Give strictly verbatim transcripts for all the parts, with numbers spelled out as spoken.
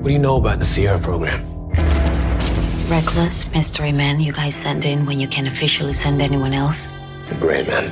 What do you know about the Sierra program? Reckless mystery men you guys send in when you can't officially send anyone else. The Gray Man.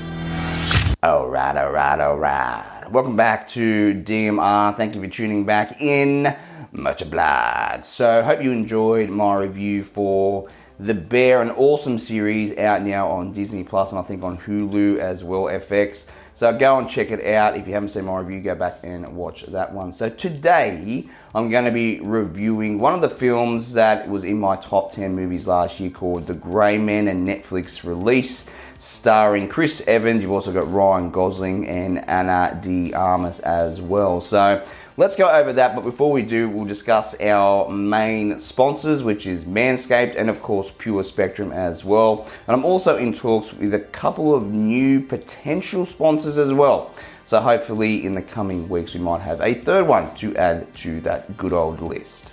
Alright, alright, alright. Welcome back to D M R. Thank you for tuning back in. Much obliged. So, hope you enjoyed my review for The Bear, an awesome series out now on Disney Plus and I think on Hulu as well, F X. So go and check it out. If you haven't seen my review, go back and watch that one. So today, I'm going to be reviewing one of the films that was in my top ten movies last year called The Gray Man, a Netflix release starring Chris Evans. You've also got Ryan Gosling and Ana de Armas as well. So let's go over that, but before we do, we'll discuss our main sponsors, which is Manscaped and of course Pure Spectrum as well. And I'm also in talks with a couple of new potential sponsors as well. So hopefully in the coming weeks we might have a third one to add to that good old list.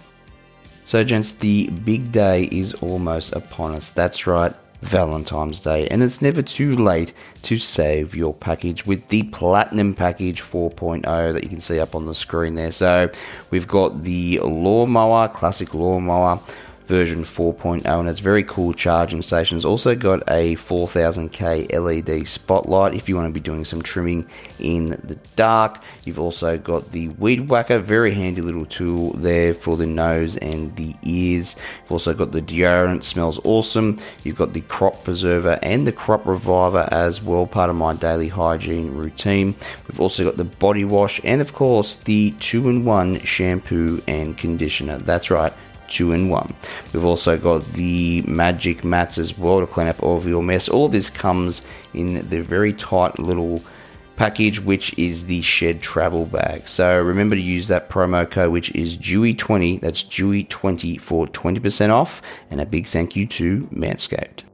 So gents, the big day is almost upon us. That's right, Valentine's Day, and it's never too late to save your package with the Platinum Package four point oh that you can see up on the screen there. So we've got the lawnmower, classic lawnmower version four point oh, and it's very cool charging stations. Also got a four thousand K L E D spotlight if you want to be doing some trimming in the dark. You've also got the Weed Whacker, very handy little tool there for the nose and the ears. You've also got the deodorant, smells awesome. You've got the Crop Preserver and the Crop Reviver as well, part of my daily hygiene routine. We've also got the body wash and of course the two in one shampoo and conditioner. That's right, two in one. We've also got the magic mats as well to clean up all of your mess. All of this comes in the very tight little package, which is the Shed travel bag. So remember to use that promo code, which is Dewey twenty. That's Dewey twenty for twenty percent off, and a big thank you to Manscaped.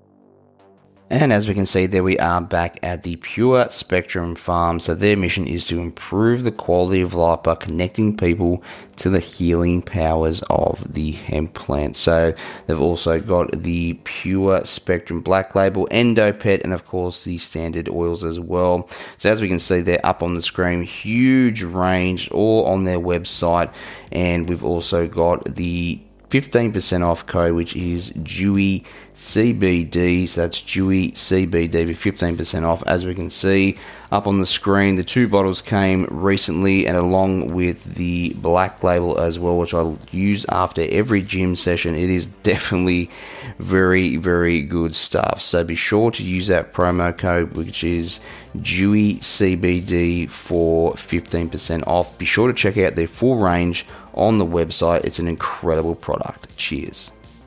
And as we can see, there we are back at the Pure Spectrum Farm. So their mission is to improve the quality of life by connecting people to the healing powers of the hemp plant. So they've also got the Pure Spectrum Black Label, Endopet, and of course the standard oils as well. So as we can see, they're up on the screen, huge range, all on their website. And we've also got the fifteen percent off code, which is Dewey C B D. So that's Dewey C B D with fifteen percent off. As we can see up on the screen, the two bottles came recently, and along with the Black Label as well, which I use after every gym session. It is definitely very, very good stuff. So be sure to use that promo code, which is Dewey C B D for fifteen percent off. Be sure to check out their full range on the website. It's an incredible product. Cheers.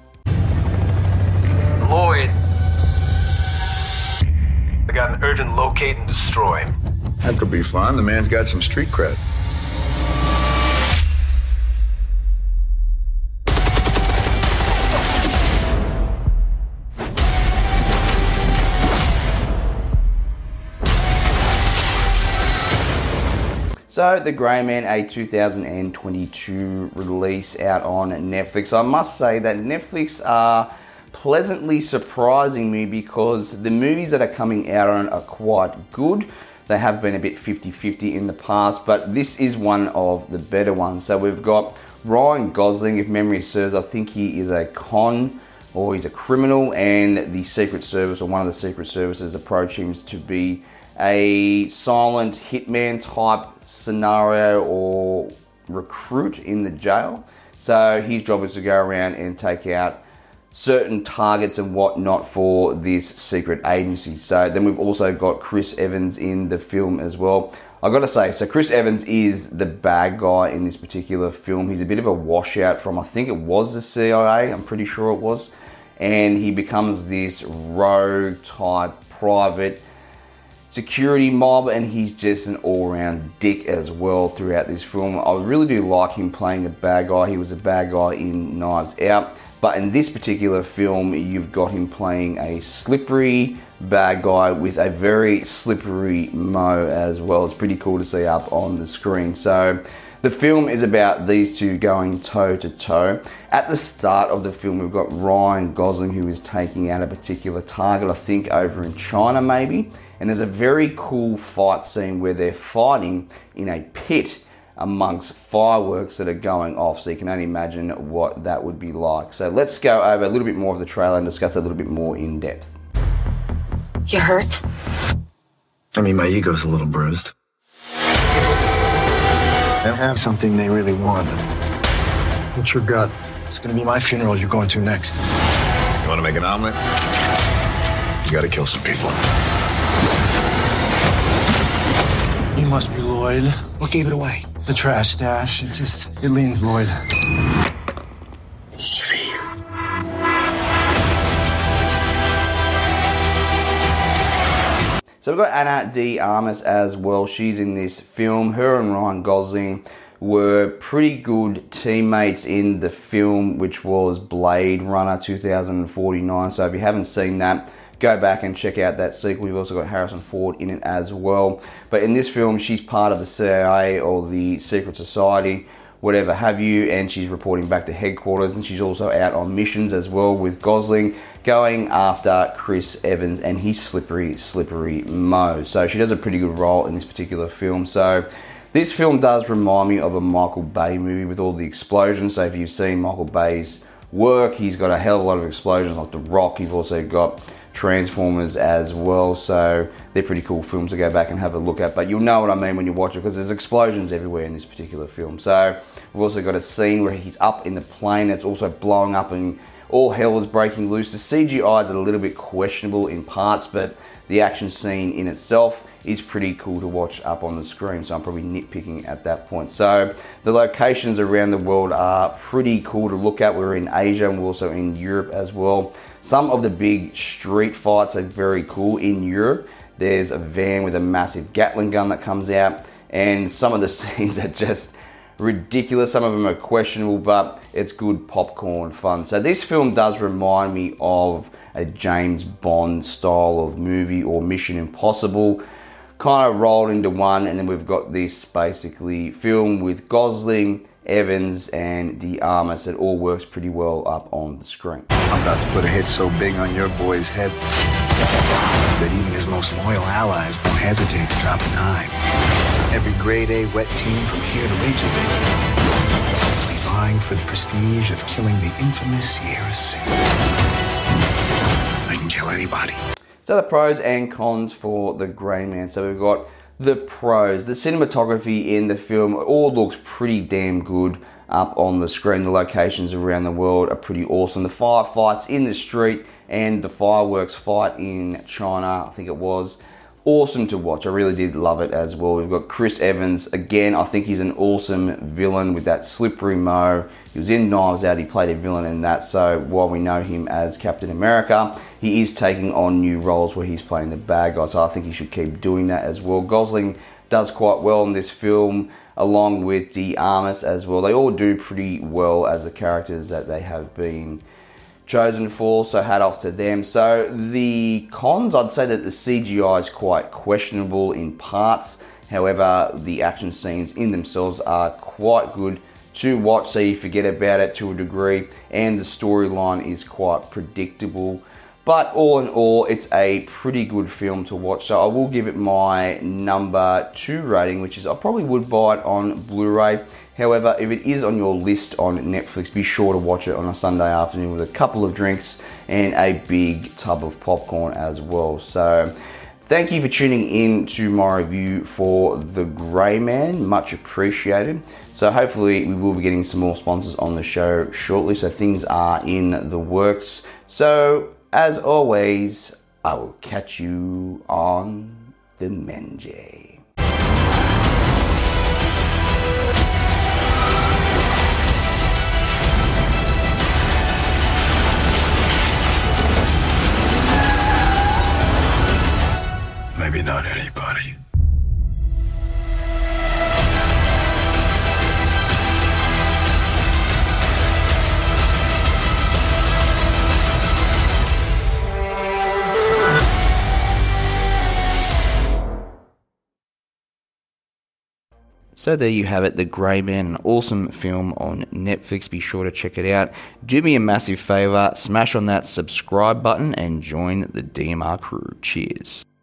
Lloyd, I got an urgent locate and destroy. That could be fun. The man's got some street cred. So, The Gray Man, a two thousand twenty-two release out on Netflix. I must say that Netflix are pleasantly surprising me because the movies that are coming out on are quite good. They have been a bit fifty-fifty in the past, but this is one of the better ones. So we've got Ryan Gosling, if memory serves. I think he is a con or he's a criminal, and the Secret Service or one of the Secret Services approach him to be a silent hitman type scenario or recruit in the jail. So his job is to go around and take out certain targets and whatnot for this secret agency. So then we've also got Chris Evans in the film as well. I gotta say, so Chris Evans is the bad guy in this particular film. He's a bit of a washout from, I think it was the C I A, I'm pretty sure it was. And he becomes this rogue type private security mob, and he's just an all-round dick as well throughout this film. I really do like him playing the bad guy. He was a bad guy in Knives Out, but in this particular film you've got him playing a slippery bad guy with a very slippery mo as well. It's pretty cool to see up on the screen. So the film is about these two going toe to toe. At the start of the film, we've got Ryan Gosling, who is taking out a particular target, I think over in China maybe. And there's a very cool fight scene where they're fighting in a pit amongst fireworks that are going off. So you can only imagine what that would be like. So let's go over a little bit more of the trailer and discuss it a little bit more in depth. You hurt? I mean, my ego's a little bruised. They have something they really want. What's your gut? It's gonna be my funeral you're going to next. You wanna make an omelet? You gotta kill some people. You must be Lloyd. What gave it away? The trash stash. It just, it leans Lloyd. Easy. So we've got Ana de Armas as well. She's in this film. Her and Ryan Gosling were pretty good teammates in the film, which was Blade Runner twenty forty-nine. So if you haven't seen that, go back and check out that sequel. You've also got Harrison Ford in it as well. But in this film, she's part of the C I A or the Secret Society, whatever have you, and she's reporting back to headquarters, and she's also out on missions as well with Gosling, going after Chris Evans and his slippery, slippery Mo. So she does a pretty good role in this particular film. So this film does remind me of a Michael Bay movie with all the explosions. So if you've seen Michael Bay's work, he's got a hell of a lot of explosions like The Rock. You've also got Transformers as well, so they're pretty cool films to go back and have a look at, but you'll know what I mean when you watch it because there's explosions everywhere in this particular film. So we've also got a scene where he's up in the plane that's also blowing up and all hell is breaking loose. The C G I is a little bit questionable in parts, but the action scene in itself is pretty cool to watch up on the screen, so I'm probably nitpicking at that point. So the locations around the world are pretty cool to look at. We're in Asia and we're also in Europe as well. Some of the big street fights are very cool in Europe. There's a van with a massive Gatling gun that comes out, and some of the scenes are just ridiculous. Some of them are questionable, but it's good popcorn fun. So this film does remind me of a James Bond style of movie or Mission Impossible, kind of rolled into one, and then we've got this basically film with Gosling, Evans, and de Armas. It all works pretty well up on the screen. I'm about to put a hit so big on your boy's head that even his most loyal allies won't hesitate to drop a dime. Every grade A wet team from here to Reykjavik will be vying for the prestige of killing the infamous Sierra Six. I can kill anybody. So the pros and cons for The Gray Man. So we've got the pros. The cinematography in the film all looks pretty damn good up on the screen. The locations around the world are pretty awesome. The firefights in the street and the fireworks fight in China, I think it was, awesome to watch. I really did love it as well. We've got Chris Evans. Again, I think he's an awesome villain with that slippery Mo. He was in Knives Out. He played a villain in that. So while we know him as Captain America, he is taking on new roles where he's playing the bad guy. So I think he should keep doing that as well. Gosling does quite well in this film, along with de Armas as well. They all do pretty well as the characters that they have been chosen for, so hat off to them. So the cons, I'd say that the C G I is quite questionable in parts. However, the action scenes in themselves are quite good to watch, so you forget about it to a degree, and the storyline is quite predictable. But all in all, it's a pretty good film to watch. So I will give it my number two rating, which is I probably would buy it on Blu-ray. However, if it is on your list on Netflix, be sure to watch it on a Sunday afternoon with a couple of drinks and a big tub of popcorn as well. So thank you for tuning in to my review for The Gray Man. Much appreciated. So hopefully we will be getting some more sponsors on the show shortly. So things are in the works. So as always, I will catch you on the Menjay. Maybe not anybody. So there you have it, The Gray Man, an awesome film on Netflix. Be sure to check it out. Do me a massive favour, smash on that subscribe button and join the D M R crew. Cheers.